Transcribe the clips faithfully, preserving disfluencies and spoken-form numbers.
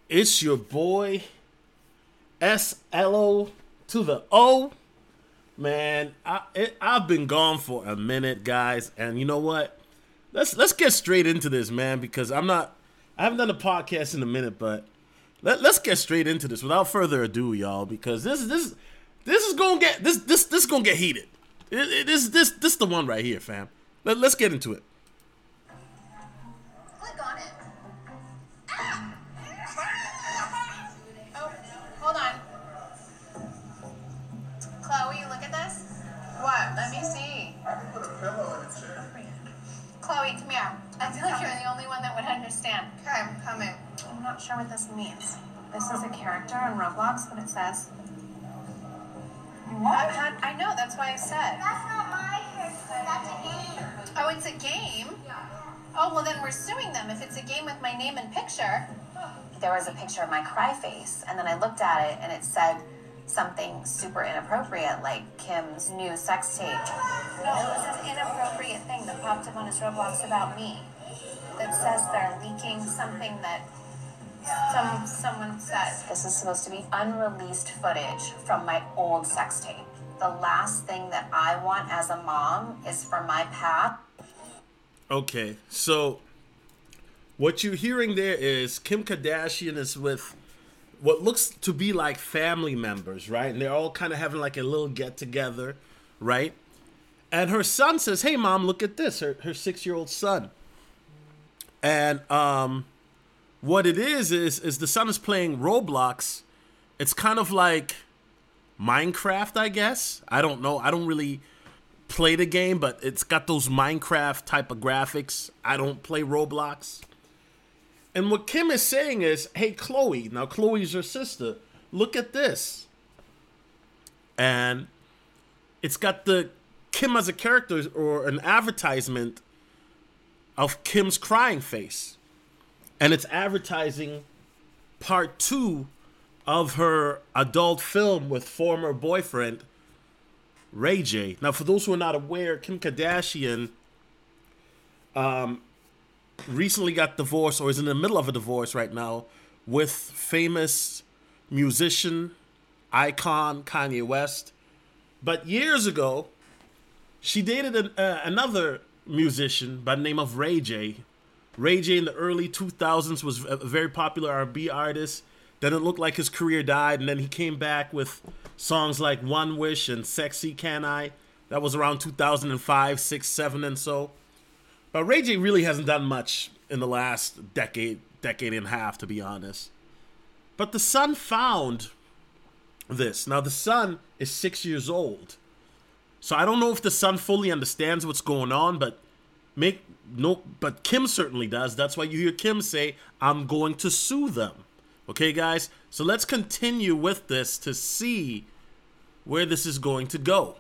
It's your boy S L O to the O. Man, I it, I've been gone for a minute, guys, and you know what? Let's let's get straight into this, man, because I'm not I haven't done a podcast in a minute, but let, let's get straight into this without further ado, y'all, because this this this is gonna get this this this is gonna get heated. It, it, this this this is the one right here, fam. Let, let's get into it. Click on it. Oh, hold on. Chloe, you look at this. What? Let me see. I can put a pillow in its chair. Chloe, come here. I feel like you're the only one that would understand. Okay, I'm coming. I'm not sure what this means. This is a character in Roblox, but it says. What? I, I know, that's why I said. That's not my character, that's a game. Oh, it's a game? Oh, well then we're suing them if it's a game with my name and picture. There was a picture of my cry face, and then I looked at it and it said something super inappropriate, like Kim's new sex tape. No, it was an inappropriate thing that popped up on his Roblox about me that says they're leaking something that some someone said. This is supposed to be unreleased footage from my old sex tape. The last thing that I want as a mom is for my past. Okay, so what you're hearing there is Kim Kardashian is with what looks to be like family members, right? And they're all kind of having like a little get together, right? And her son says, "Hey, mom, look at this." Her her six year old son. And um, what it is is is the son is playing Roblox. It's kind of like Minecraft, I guess. I don't know. I don't really play the game, but it's got those Minecraft type of graphics. I don't play Roblox. And what Kim is saying is, "Hey, Chloe," now Chloe's her sister, "look at this." And it's got the Kim as a character or an advertisement of Kim's crying face. And it's advertising part two of her adult film with former boyfriend, Ray J. Now, for those who are not aware, Kim Kardashian um, recently got divorced, or is in the middle of a divorce right now, with famous musician, icon Kanye West. But years ago, she dated an, uh, another musician by the name of Ray J. Ray J in the early two thousands was a very popular R and B artist. Then it looked like his career died, and then he came back with songs like One Wish and Sexy Can I. That was around two thousand five, six, seven, and so. But Ray J really hasn't done much in the last decade, decade and a half, to be honest. But the son found this. Now, the son is six years old. So I don't know if the son fully understands what's going on, but make no. But Kim certainly does. That's why you hear Kim say, "I'm going to sue them." Okay, guys? So let's continue with this to see where this is going to go.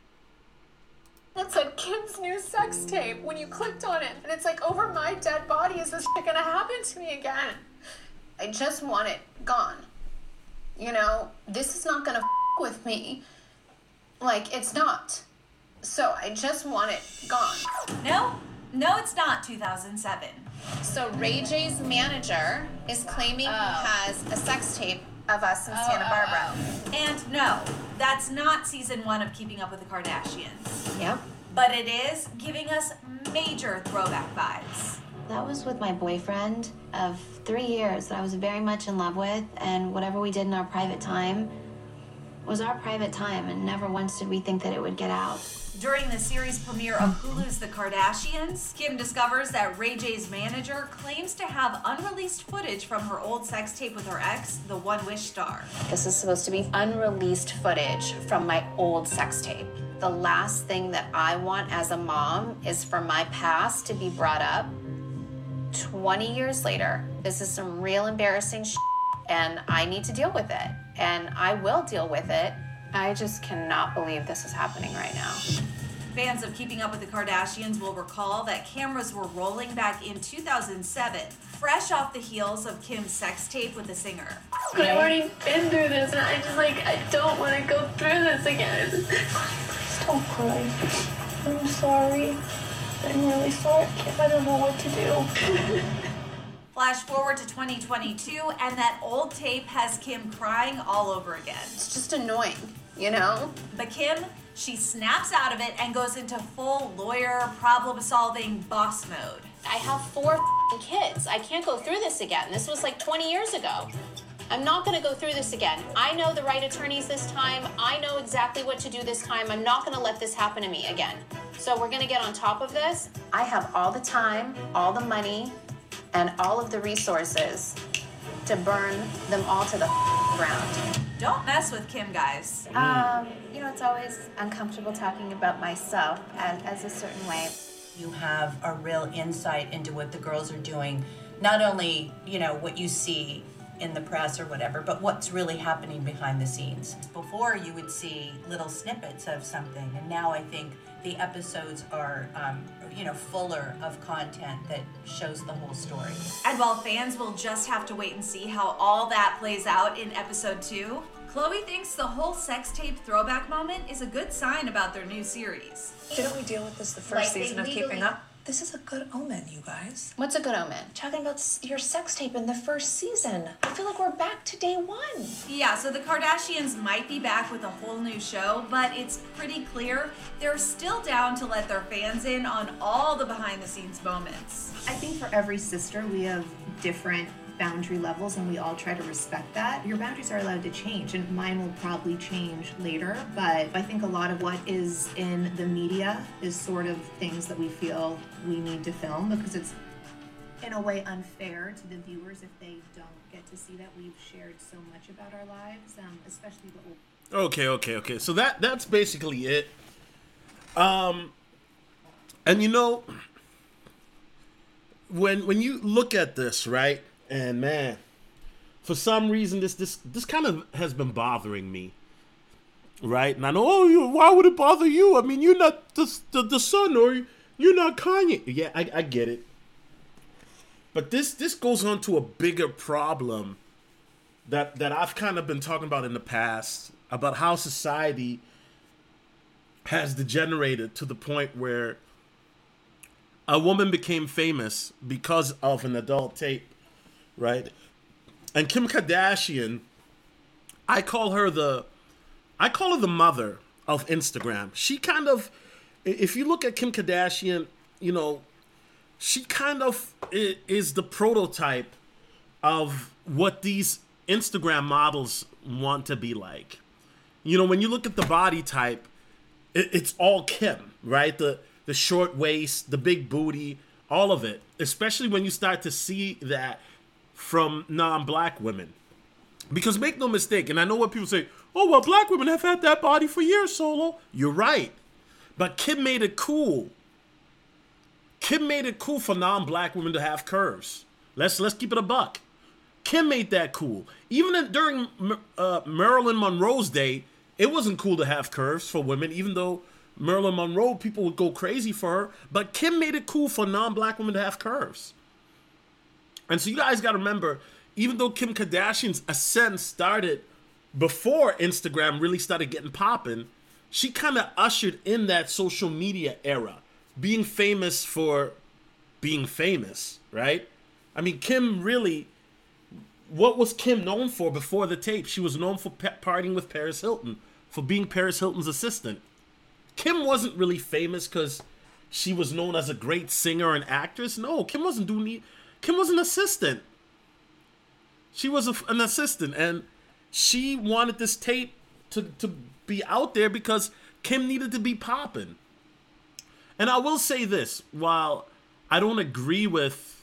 It said Kim's new sex tape when you clicked on it. And it's like, over my dead body, is this shit gonna happen to me again? I just want it gone. You know, this is not gonna f with me. Like, it's not. So I just want it gone. No, no, it's not two thousand seven. So Ray J's manager is claiming Oh. he has a sex tape of us in Oh, Santa oh, Barbara. oh. And no, that's not season one of Keeping Up with the Kardashians. Yep. But it is giving us major throwback vibes. That was with my boyfriend of three years that I was very much in love with, and whatever we did in our private time was our private time, and never once did we think that it would get out. During the series premiere of Hulu's The Kardashians, Kim discovers that Ray J's manager claims to have unreleased footage from her old sex tape with her ex, the One Wish star. This is supposed to be unreleased footage from my old sex tape. The last thing that I want as a mom is for my past to be brought up twenty years later. This is some real embarrassing shit, and I need to deal with it. And I will deal with it. I just cannot believe this is happening right now. Fans of Keeping Up with the Kardashians will recall that cameras were rolling back in two thousand seven, fresh off the heels of Kim's sex tape with the singer. But I've already been through this, and I just, like, I don't want to go through this again. Please don't cry. I'm sorry. I'm really sorry, Kim. I don't know what to do. Flash forward to twenty twenty-two, and that old tape has Kim crying all over again. It's just annoying, you know? But Kim, she snaps out of it and goes into full lawyer, problem-solving boss mode. I have four f***ing kids. I can't go through this again. This was like twenty years ago. I'm not going to go through this again. I know the right attorneys this time. I know exactly what to do this time. I'm not going to let this happen to me again. So we're going to get on top of this. I have all the time, all the money, and all of the resources to burn them all to the ground. Don't mess with Kim, guys. Um, you know, it's always uncomfortable talking about myself as, as a certain way. You have a real insight into what the girls are doing. Not only, you know, what you see in the press or whatever, but what's really happening behind the scenes. Before, you would see little snippets of something, and now I think the episodes are, um, you know, fuller of content that shows the whole story. And while fans will just have to wait and see how all that plays out in episode two, Chloe thinks the whole sex tape throwback moment is a good sign about their new series. Didn't we deal with this the first Like, they season of legally- Keeping Up? This is a good omen, you guys. What's a good omen? Talking about s- your sex tape in the first season. I feel like we're back to day one. Yeah, so the Kardashians might be back with a whole new show, but it's pretty clear they're still down to let their fans in on all the behind-the-scenes moments. I think for every sister, we have different boundary levels and we all try to respect that. Your boundaries are allowed to change, and mine will probably change later, but I think a lot of what is in the media is sort of things that we feel we need to film because it's in a way unfair to the viewers if they don't get to see that we've shared so much about our lives, um, especially the old. Okay, okay, okay. So that that's basically it. Um, and you know, when when you look at this, right? And man, for some reason, this this this kind of has been bothering me, right? And I know, oh, you, why would it bother you? I mean, you're not the the, the son, or you're not Kanye. Yeah, I, I get it. But this this goes on to a bigger problem that that I've kind of been talking about in the past about how society has degenerated to the point where a woman became famous because of an adult tape. Right, and Kim Kardashian, I call her the, I call her the mother of Instagram. She kind of, if you look at Kim Kardashian, you know, she kind of is the prototype of what these Instagram models want to be like. You know, when you look at the body type, it, it's all Kim, right? The the short waist, the big booty, all of it. Especially when you start to see that from non-black women. Because make no mistake, and I know what people say, oh, well, black women have had that body for years, Solo. You're right. But Kim made it cool. Kim made it cool for non-black women to have curves. Let's let's keep it a buck. Kim made that cool. Even in, during uh, Marilyn Monroe's day, it wasn't cool to have curves for women, even though Marilyn Monroe, people would go crazy for her. But Kim made it cool for non-black women to have curves. And so you guys got to remember, even though Kim Kardashian's ascent started before Instagram really started getting popping, she kind of ushered in that social media era, being famous for being famous, right? I mean, Kim really, what was Kim known for before the tape? She was known for pe- partying with Paris Hilton, for being Paris Hilton's assistant. Kim wasn't really famous because she was known as a great singer and actress. No, Kim wasn't doing... Kim was an assistant. She was a, an assistant, and she wanted this tape to, to be out there because Kim needed to be popping. And I will say this, while I don't agree with,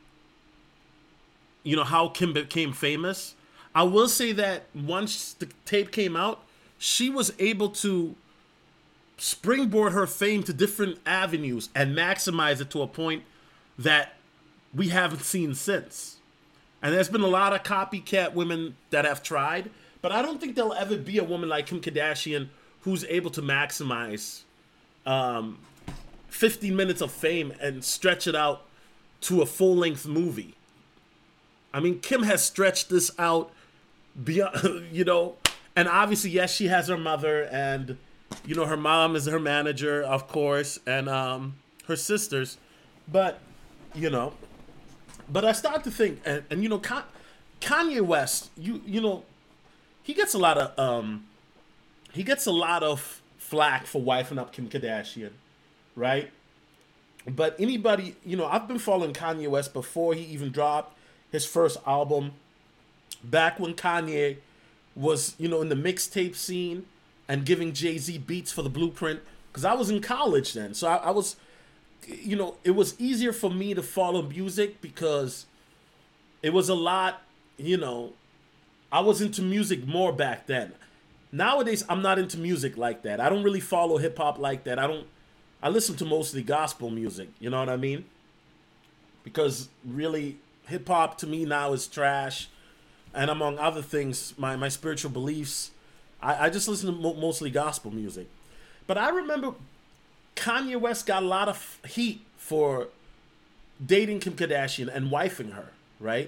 you know, how Kim became famous, I will say that once the tape came out, she was able to springboard her fame to different avenues and maximize it to a point that we haven't seen since. And there's been a lot of copycat women that have tried, but I don't think there'll ever be a woman like Kim Kardashian who's able to maximize um, fifteen minutes of fame and stretch it out to a full-length movie. I mean, Kim has stretched this out beyond, you know, and obviously, yes, she has her mother, and, you know, her mom is her manager, of course, and um, her sisters, but, you know, But I start to think, and, and you know, Kanye West, you you know, he gets a lot of um, he gets a lot of flack for wifing up Kim Kardashian, right? But anybody, you know, I've been following Kanye West before he even dropped his first album, back when Kanye was, you know, in the mixtape scene and giving Jay-Z beats for the Blueprint, because I was in college then. So I, I was, you know, it was easier for me to follow music because it was a lot, you know, I was into music more back then. Nowadays, I'm not into music like that. I don't really follow hip-hop like that. I don't, I listen to mostly gospel music, you know what I mean? Because really, hip-hop to me now is trash. And among other things, my, my spiritual beliefs, I, I just listen to mo- mostly gospel music. But I remember Kanye West got a lot of heat for dating Kim Kardashian and wifing her, right?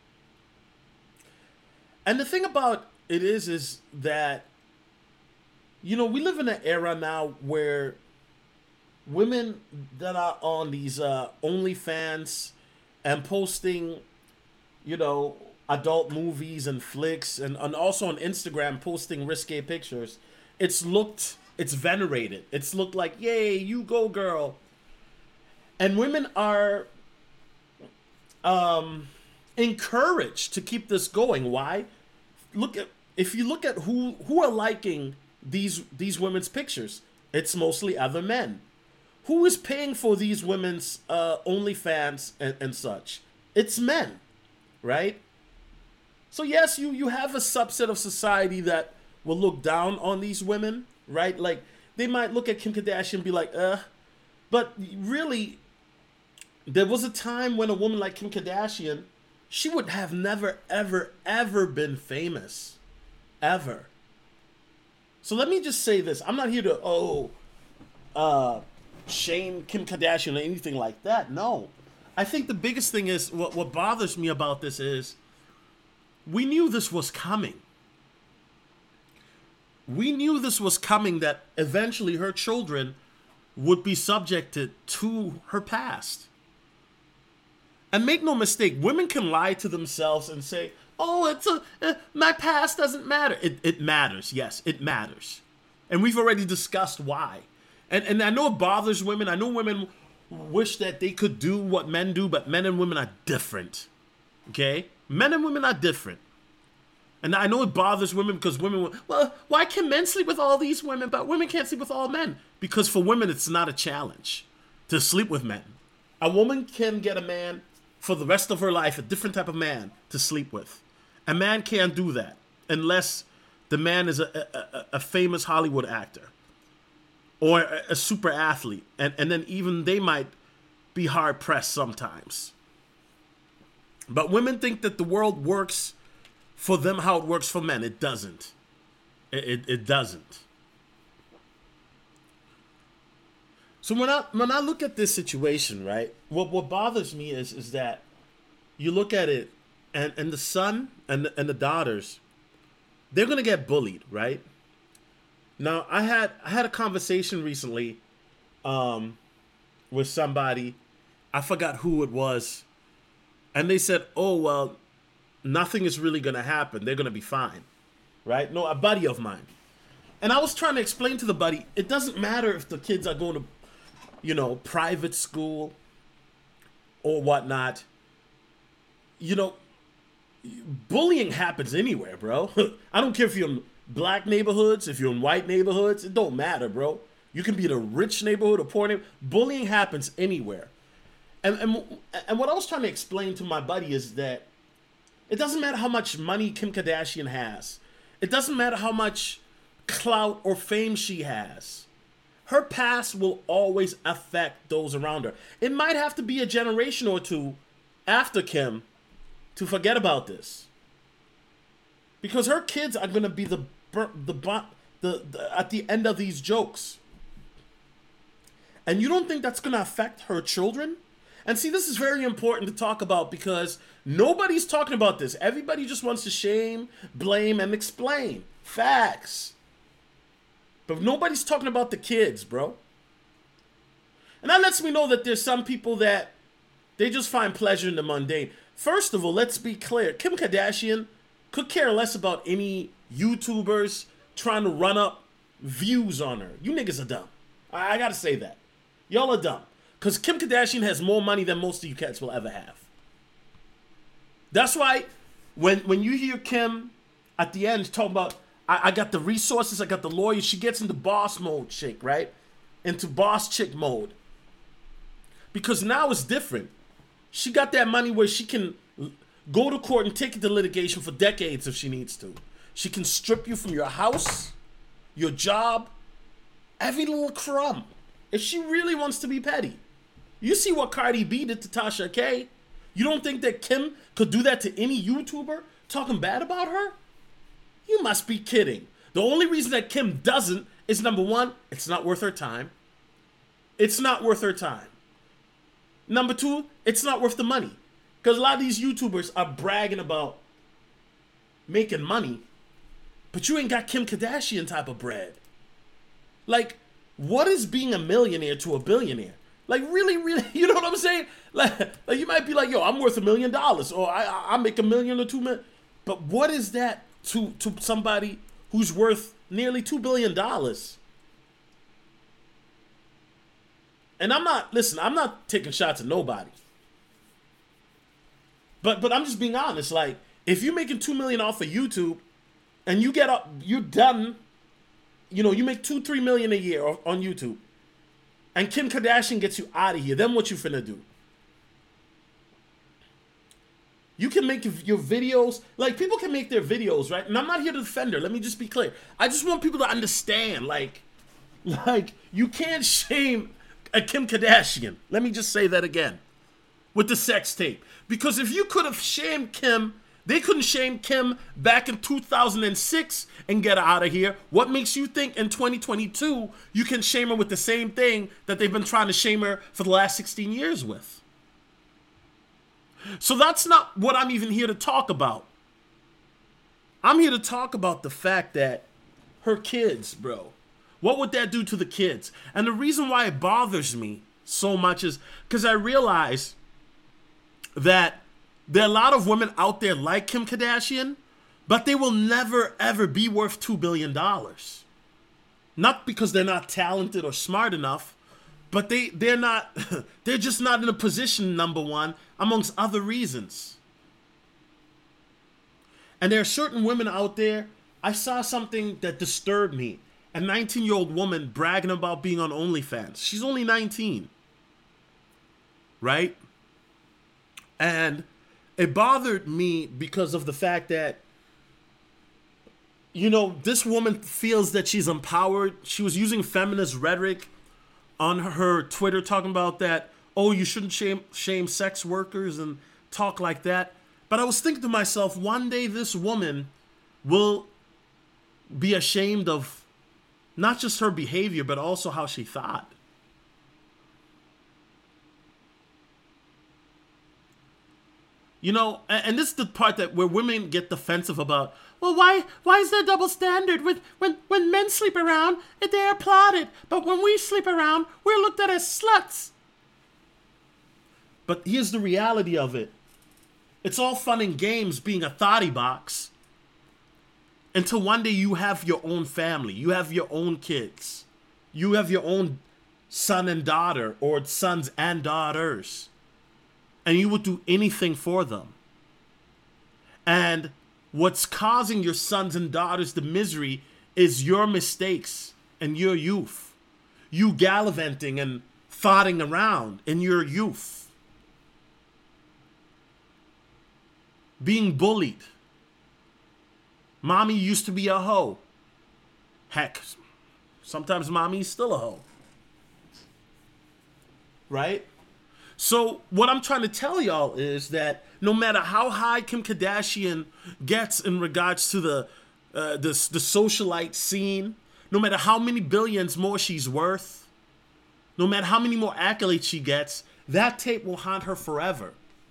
And the thing about it is, is that, you know, we live in an era now where women that are on these uh, OnlyFans and posting, you know, adult movies and flicks, and, and also on Instagram posting risque pictures, it's looked, it's venerated. It's looked like, yay, you go, girl. And women are um, encouraged to keep this going. Why? Look at, if you look at who who are liking these these women's pictures, it's mostly other men. Who is paying for these women's uh, OnlyFans and, and such? It's men, right? So yes, you, you have a subset of society that will look down on these women, right? Like, they might look at Kim Kardashian and be like, uh, but really, there was a time when a woman like Kim Kardashian, she would have never, ever, ever been famous. Ever. So let me just say this. I'm not here to, oh, uh, shame Kim Kardashian or anything like that. No. I think the biggest thing is, what, what bothers me about this is, we knew this was coming. We knew this was coming, that eventually her children would be subjected to her past. And make no mistake, women can lie to themselves and say, oh, it's a, uh, my past doesn't matter. It, it matters. Yes, it matters. And we've already discussed why. And, and I know it bothers women. I know women wish that they could do what men do, but men and women are different. Okay? Men and women are different. And I know it bothers women because women, well, why can men sleep with all these women, but women can't sleep with all men? Because for women, it's not a challenge to sleep with men. A woman can get a man for the rest of her life, a different type of man to sleep with. A man can't do that unless the man is a, a, a famous Hollywood actor or a, a super athlete. And, and then even they might be hard pressed sometimes. But women think that the world works for them how it works for men. It doesn't. It, it, it doesn't. So when I when I look at this situation, right, what what bothers me is is that you look at it, and, and the son and the, and the daughters, they're gonna get bullied, right? Now I had I had a conversation recently, um, with somebody, I forgot who it was, and they said, "Oh well, nothing is really gonna happen. They're gonna be fine," right? No, a buddy of mine, and I was trying to explain to the buddy, it doesn't matter if the kids are going to, you know, private school or whatnot. You know, bullying happens anywhere, bro. I don't care if you're in black neighborhoods, if you're in white neighborhoods, it don't matter, bro. You can be in a rich neighborhood or poor neighborhood. Bullying happens anywhere. And, and, and what I was trying to explain to my buddy is that it doesn't matter how much money Kim Kardashian has. It doesn't matter how much clout or fame she has. Her past will always affect those around her. It might have to be a generation or two after Kim to forget about this, because her kids are gonna be the the the, the at the end of these jokes. And you don't think that's gonna affect her children? And see, this is very important to talk about because nobody's talking about this. Everybody just wants to shame, blame, and explain facts. But nobody's talking about the kids, bro. And that lets me know that there's some people that They just find pleasure in the mundane. First of all, let's be clear. Kim Kardashian could care less about any YouTubers trying to run up views on her. You niggas are dumb. I, I gotta say that. Y'all are dumb. Because Kim Kardashian has more money than most of you cats will ever have. That's why when, when you hear Kim at the end talking about, I, I got the resources, I got the lawyers, she gets into boss mode chick, right? Into boss chick mode. Because now it's different. She got that money where she can go to court and take it to litigation for decades if she needs to. She can strip you from your house, your job, every little crumb. If she really wants to be petty. You see what Cardi B did to Tasha K? You don't think that Kim could do that to any YouTuber talking bad about her? You must be kidding. The only reason that Kim doesn't is, number one, it's not worth her time. It's not worth her time. Number two, it's not worth the money. Because a lot of these YouTubers are bragging about making money, but you ain't got Kim Kardashian type of bread. Like, what is being a millionaire to a billionaire? Like, really, really, you know what I'm saying? Like, like you might be like, yo, I'm worth a million dollars, or I, I, I make a million or two million. But what is that to, to somebody who's worth nearly two billion dollars? And I'm not, listen, I'm not taking shots at nobody. But but I'm just being honest. Like, if you're making two million dollars off of YouTube, and you get up, you're done, you know, you make two, three million a year on YouTube, and Kim Kardashian gets you out of here, then what you finna do? You can make your videos, like, people can make their videos, right? And I'm not here to defend her, let me just be clear. I just want people to understand, like, like, you can't shame a Kim Kardashian. Let me just say that again. With the sex tape. Because if you could have shamed Kim, they couldn't shame Kim back in two thousand six and get her out of here. What makes you think in twenty twenty-two you can shame her with the same thing that they've been trying to shame her for the last sixteen years with? So that's not what I'm even here to talk about. I'm here to talk about the fact that her kids, bro. What would that do to the kids? And the reason why it bothers me so much is because I realize that there are a lot of women out there like Kim Kardashian, but they will never, ever be worth two billion dollars. Not because they're not talented or smart enough, but they, they're not, they're just not in a position, number one, amongst other reasons. And there are certain women out there, I saw something that disturbed me. A nineteen-year-old woman bragging about being on OnlyFans. She's only nineteen. Right? And it bothered me because of the fact that, you know, this woman feels that she's empowered. She was using feminist rhetoric on her Twitter talking about that, oh, you shouldn't shame, shame sex workers and talk like that. But I was thinking to myself, one day this woman will be ashamed of not just her behavior, but also how she thought. You know, and this is the part that where women get defensive about, well, why why is there double standard? When, when, when men sleep around, they're applauded. But when we sleep around, we're looked at as sluts. But here's the reality of it. It's all fun and games being a thotty box until one day you have your own family. You have your own kids. You have your own son and daughter, or sons and daughters. And you would do anything for them. And what's causing your sons and daughters the misery is your mistakes and your youth. You gallivanting and thotting around in your youth. Being bullied. Mommy used to be a hoe. Heck, sometimes mommy's still a hoe. Right? So what I'm trying to tell y'all is that no matter how high Kim Kardashian gets in regards to the, uh, the, the socialite scene, no matter how many billions more she's worth, no matter how many more accolades she gets, that tape will haunt her forever.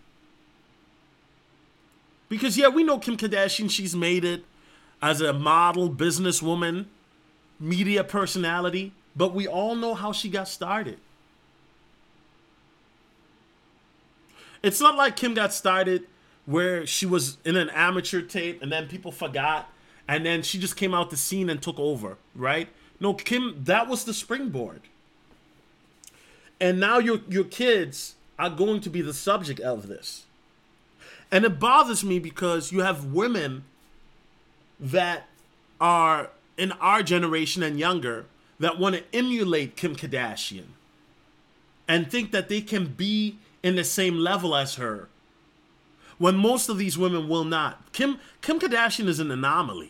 Because, yeah, we know Kim Kardashian, she's made it as a model, businesswoman, media personality, but we all know how she got started. It's not like Kim got started where she was in an amateur tape and then people forgot and then she just came out the scene and took over, right? No, Kim, that was the springboard. And now your your kids are going to be the subject of this. And it bothers me because you have women that are in our generation and younger that want to emulate Kim Kardashian and think that they can be in the same level as her, when most of these women will not. Kim Kim Kardashian is an anomaly.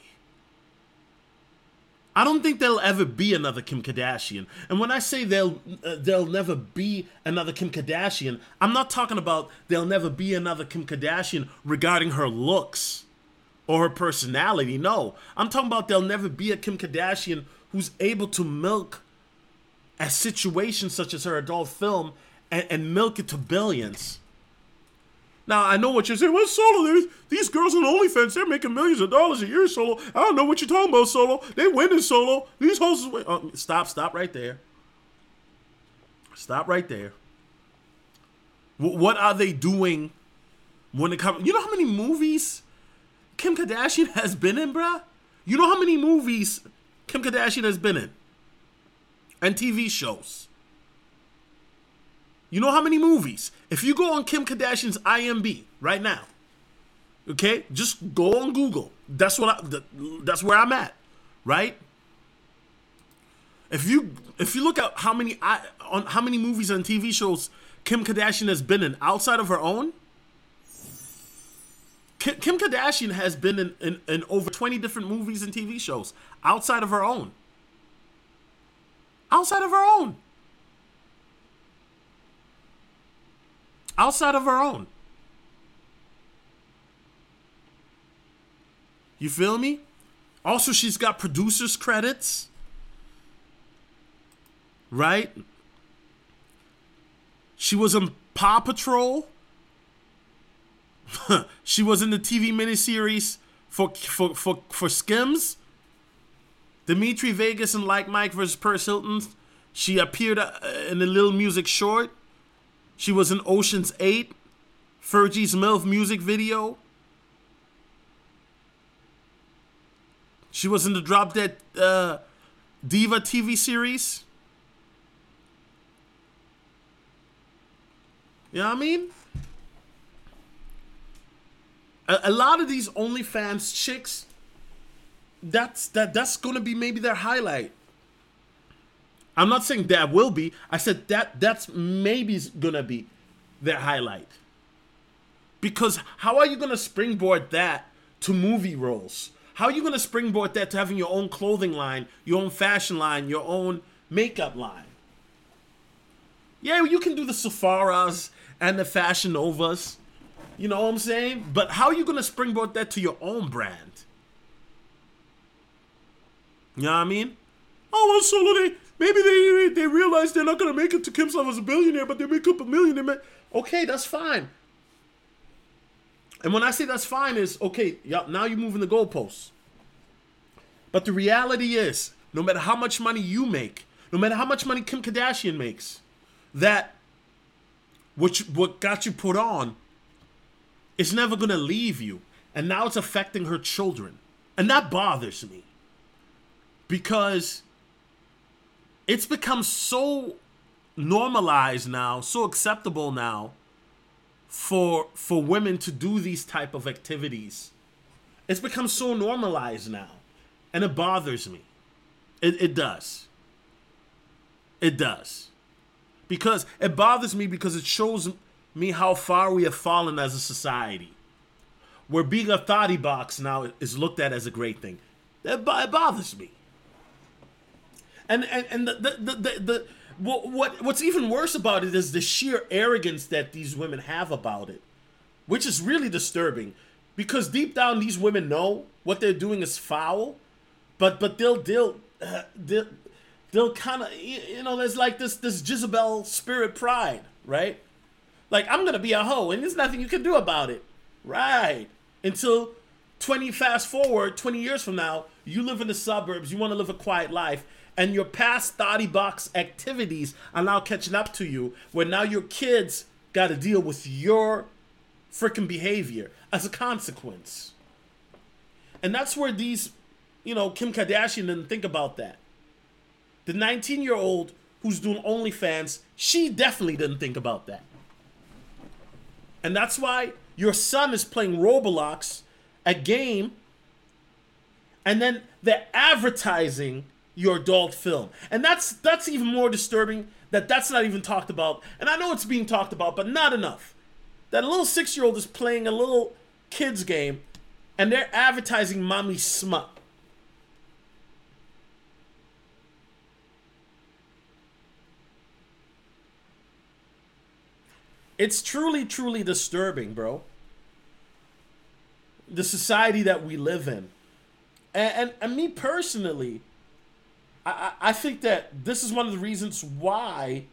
I don't think there'll ever be another Kim Kardashian. And when I say there'll uh, there'll never be another Kim Kardashian, I'm not talking about there'll never be another Kim Kardashian regarding her looks or her personality. No, I'm talking about there'll never be a Kim Kardashian who's able to milk a situation such as her adult film and, and milk it to billions. Now, I know what you're saying. Well, Solo, these girls on OnlyFans, they're making millions of dollars a year, Solo. I don't know what you're talking about, Solo. They winning, Solo. These hoes... Oh, stop, stop right there. Stop right there. W- what are they doing when it comes... You know how many movies Kim Kardashian has been in, bruh? You know how many movies Kim Kardashian has been in? And T V shows. You know how many movies? If you go on Kim Kardashian's I M D B right now, okay, just go on Google. That's what I, that's where I'm at, right? If you if you look at how many on how many movies and T V shows Kim Kardashian has been in outside of her own, Kim, Kim Kardashian has been in, in, in over twenty different movies and T V shows outside of her own. Outside of her own. Outside of her own. You feel me? Also, she's got producer's credits. Right? She was in Paw Patrol. She was in the T V miniseries for, for, for, for Skims. Dimitri Vegas and Like Mike versus Paris Hilton. She appeared in a Little Music short. She was in Ocean's eight, Fergie's MILF music video. She was in the Drop Dead uh, Diva T V series. You know what I mean? A, a lot of these OnlyFans chicks, that's that that's gonna be maybe their highlight. I'm not saying that will be. I said that that's maybe gonna be their highlight. Because how are you gonna springboard that to movie roles? How are you gonna springboard that to having your own clothing line, your own fashion line, your own makeup line? Yeah, you can do the Sepharas and the Fashion Novas. You know what I'm saying? But how are you gonna springboard that to your own brand? You know what I mean? Oh, well, Solo, they... Maybe they they realize they're not going to make it to Kim's level as a billionaire, but they make up a millionaire. Okay, that's fine. And when I say that's fine is, okay, now you're moving the goalposts. But the reality is, no matter how much money you make, no matter how much money Kim Kardashian makes, that what, you, what got you put on is never going to leave you. And now it's affecting her children. And that bothers me. Because... it's become so normalized now, so acceptable now for for women to do these type of activities. It's become so normalized now. And it bothers me. It, it does. It does. Because it bothers me because it shows me how far we have fallen as a society. Where being a thotty box now is looked at as a great thing. It, it bothers me. And and, and the, the, the, the, the what, what what's even worse about it is the sheer arrogance that these women have about it, which is really disturbing, because deep down these women know what they're doing is foul, but but they'll they'll uh, they'll, they'll kind of, you know, there's like this this Jezebel spirit pride, right? Like, I'm gonna be a hoe and there's nothing you can do about it, right? Until twenty fast forward twenty years from now, you live in the suburbs, you want to live a quiet life. And your past thotty box activities are now catching up to you, where now your kids got to deal with your freaking behavior as a consequence. And that's where these, you know, Kim Kardashian didn't think about that. The nineteen-year-old who's doing OnlyFans, she definitely didn't think about that. And that's why your son is playing Roblox, a game, and then they're advertising your adult film. And that's that's even more disturbing that that's not even talked about. And I know it's being talked about, but not enough. That a little six-year-old is playing a little kid's game, and they're advertising mommy smut. It's truly, truly disturbing, bro. The society that we live in. And, and, and me personally, I, I think that this is one of the reasons why,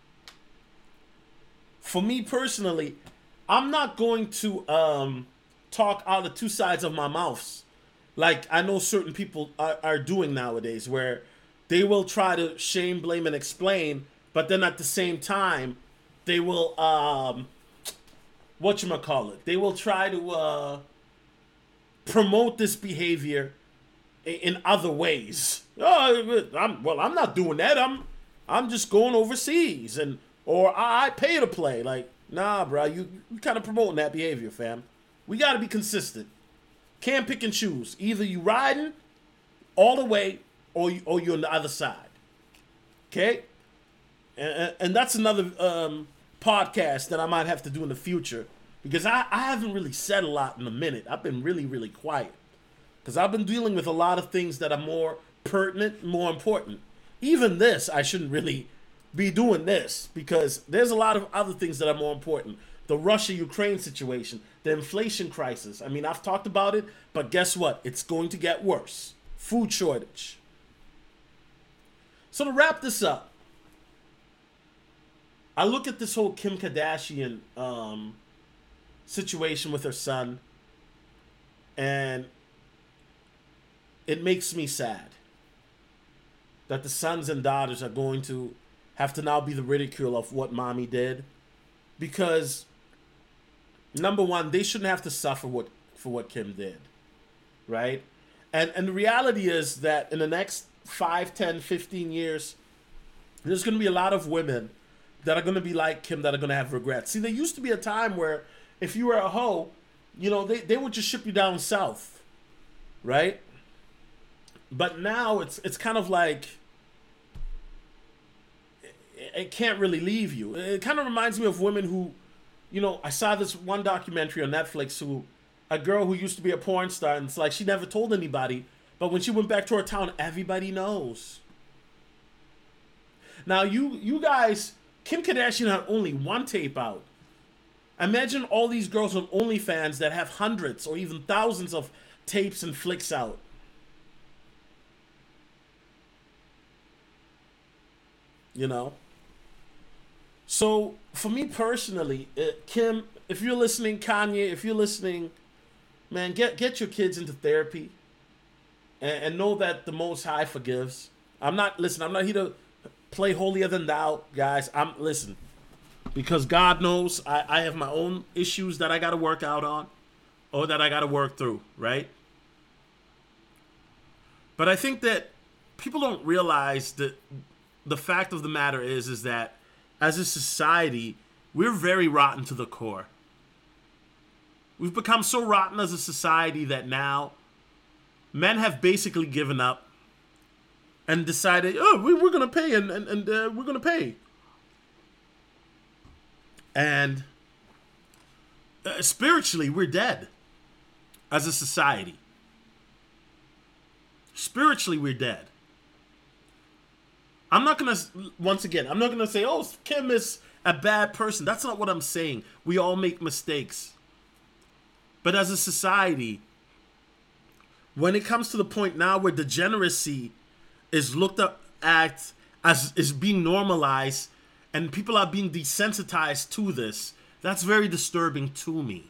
for me personally, I'm not going to um, talk out of two sides of my mouths. Like I know certain people are, are doing nowadays, where they will try to shame, blame, and explain, but then at the same time, they will, um, whatchamacallit, they will try to uh, promote this behavior in, in other ways. Oh, I'm, well, I'm not doing that. I'm, I'm just going overseas, and or I, I pay to play. Like, nah, bro, you, you kind of promoting that behavior, fam. We got to be consistent. Can't pick and choose. Either you riding all the way, or you, or you're on the other side. Okay, and, and that's another um, podcast that I might have to do in the future, because I, I haven't really said a lot in a minute. I've been really, really quiet because I've been dealing with a lot of things that are more pertinent, more important. Even this, I shouldn't really be doing this, because there's a lot of other things that are more important. The Russia-Ukraine situation, the inflation crisis. I mean, I've talked about it, but guess what? It's going to get worse. Food shortage. So to wrap this up, I look at this whole Kim Kardashian um, situation with her son, and it makes me sad that the sons and daughters are going to have to now be the ridicule of what mommy did, because number one, they shouldn't have to suffer what for what Kim did, right? And and the reality is that in the next five, ten, fifteen years, there's going to be a lot of women that are going to be like Kim, that are going to have regrets. See, there used to be a time where if you were a hoe, you know, they, they would just ship you down south, right? But now it's it's kind of like it, it can't really leave you. It kind of reminds me of women who, you know, I saw this one documentary on Netflix who, a girl who used to be a porn star, and it's like she never told anybody, but when she went back to her town, everybody knows. Now, you you guys, Kim Kardashian had only one tape out. Imagine all these girls on OnlyFans that have hundreds or even thousands of tapes and flicks out. You know? So, for me personally, uh, Kim, if you're listening, Kanye, if you're listening, man, get get your kids into therapy, and, and know that the Most High forgives. I'm not, listen, I'm not here to play holier than thou, guys. I'm, listen, because God knows I, I have my own issues that I got to work out on, or that I got to work through, right? But I think that people don't realize that the fact of the matter is, is that as a society, we're very rotten to the core. We've become so rotten as a society that now men have basically given up and decided, oh, we, we're going to pay, and, and, and uh, we're going to pay. And uh, spiritually, we're dead as a society. Spiritually, we're dead. I'm not going to, once again, I'm not going to say, oh, Kim is a bad person. That's not what I'm saying. We all make mistakes. But as a society, when it comes to the point now where degeneracy is looked up at as is being normalized and people are being desensitized to this, that's very disturbing to me.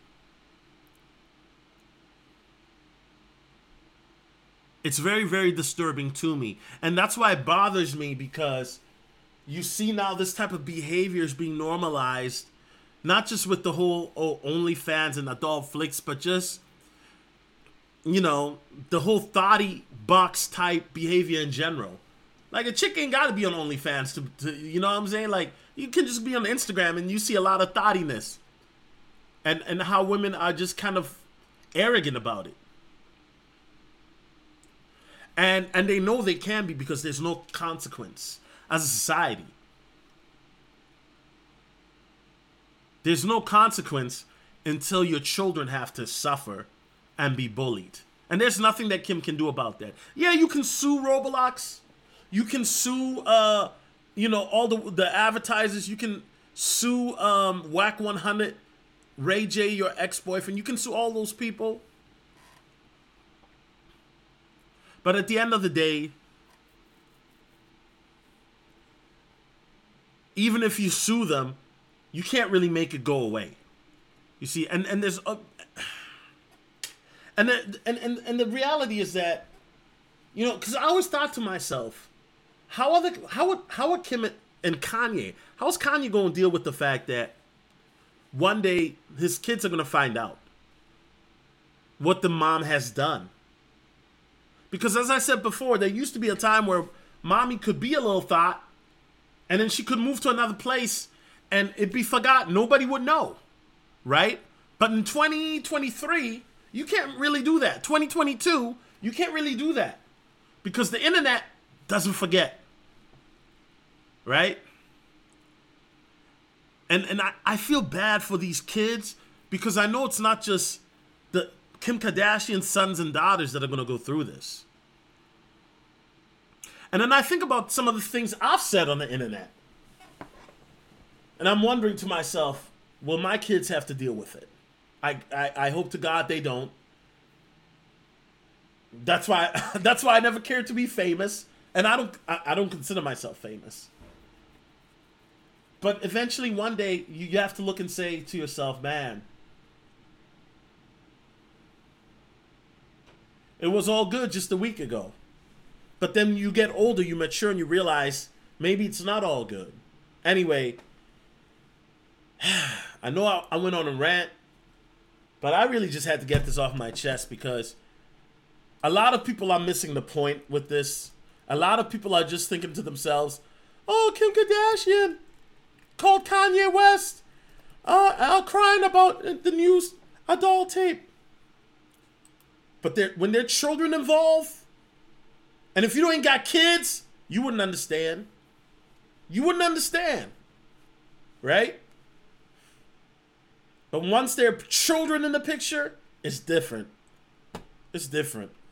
It's very, very disturbing to me. And that's why it bothers me, because you see now this type of behavior is being normalized Not just with the whole oh, OnlyFans and adult flicks, but just, you know, the whole thotty box type behavior in general. Like, a chick ain't got to be on OnlyFans to, to, you know what I'm saying? Like, you can just be on Instagram and you see a lot of thottiness. And, and how women are just kind of arrogant about it. And, and they know they can be because there's no consequence as a society. There's no consequence until your children have to suffer and be bullied. And there's nothing that Kim can do about that. Yeah, you can sue Roblox. You can sue, uh, you know, all the the advertisers. You can sue um, Whack one hundred, Ray J, your ex-boyfriend. You can sue all those people. But at the end of the day, even if you sue them, you can't really make it go away. You see, and, and there's a, and, the, and and and the reality is that, you know, because I always thought to myself, how are the how are, how are Kim and Kanye? How's Kanye going to deal with the fact that one day his kids are going to find out what the mom has done? Because as I said before, there used to be a time where mommy could be a little thought, and then she could move to another place and it'd be forgotten. Nobody would know, right? But in twenty twenty-three, you can't really do that. twenty twenty-two, you can't really do that because the internet doesn't forget, right? And and I, I feel bad for these kids because I know it's not just the Kim Kardashian sons and daughters that are going to go through this. And then I think about some of the things I've said on the internet. And I'm wondering to myself, will my kids have to deal with it? I, I, I hope to God they don't. That's why that's why I never cared to be famous. And I don't I, I don't consider myself famous. But eventually one day you have to look and say to yourself, man, it was all good just a week ago. But then you get older, you mature, and you realize maybe it's not all good. Anyway, I know I, I went on a rant, but I really just had to get this off my chest because a lot of people are missing the point with this. A lot of people are just thinking to themselves, oh, Kim Kardashian called Kanye West uh, out crying about the new adult tape. But when there are children involved, and if you ain't got kids, you wouldn't understand. You wouldn't understand, right? But once there are children in the picture, it's different. It's different.